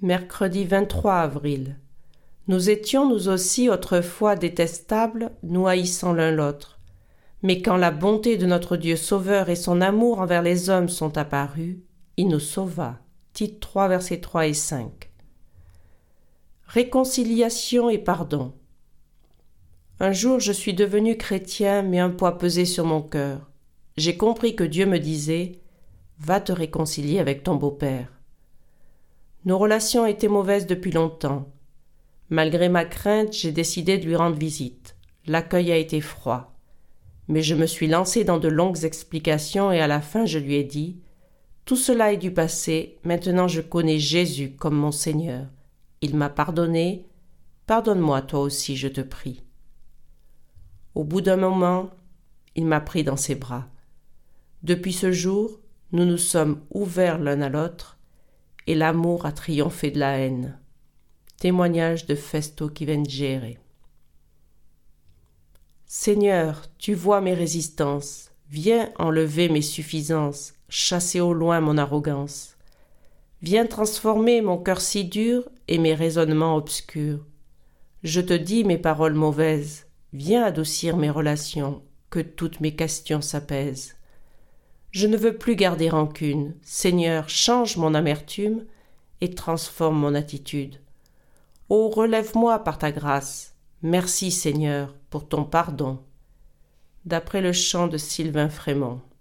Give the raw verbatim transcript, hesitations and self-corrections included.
Mercredi vingt-trois avril. Nous étions nous aussi autrefois détestables, nous haïssant l'un l'autre. Mais quand la bonté de notre Dieu Sauveur et son amour envers les hommes sont apparus, il nous sauva. Tite trois, versets trois et cinq. Réconciliation et pardon. Un jour, je suis devenu chrétien, mais un poids pesait sur mon cœur. J'ai compris que Dieu me disait « Va te réconcilier avec ton beau-père ». Nos relations étaient mauvaises depuis longtemps. Malgré ma crainte, j'ai décidé de lui rendre visite. L'accueil a été froid. Mais je me suis lancé dans de longues explications et à la fin je lui ai dit « Tout cela est du passé, maintenant je connais Jésus comme mon Seigneur. Il m'a pardonné, pardonne-moi toi aussi, je te prie. » Au bout d'un moment, il m'a pris dans ses bras. Depuis ce jour, nous nous sommes ouverts l'un à l'autre et l'amour a triomphé de la haine. Témoignage de Festo Kivengere. Seigneur, tu vois mes résistances, viens enlever mes suffisances, chasser au loin mon arrogance. Viens transformer mon cœur si dur et mes raisonnements obscurs. Je te dis mes paroles mauvaises, viens adoucir mes relations, que toutes mes questions s'apaisent. Je ne veux plus garder rancune, Seigneur, change mon amertume et transforme mon attitude. Ô, relève-moi par ta grâce, merci Seigneur pour ton pardon. D'après le chant de Sylvain Frémont.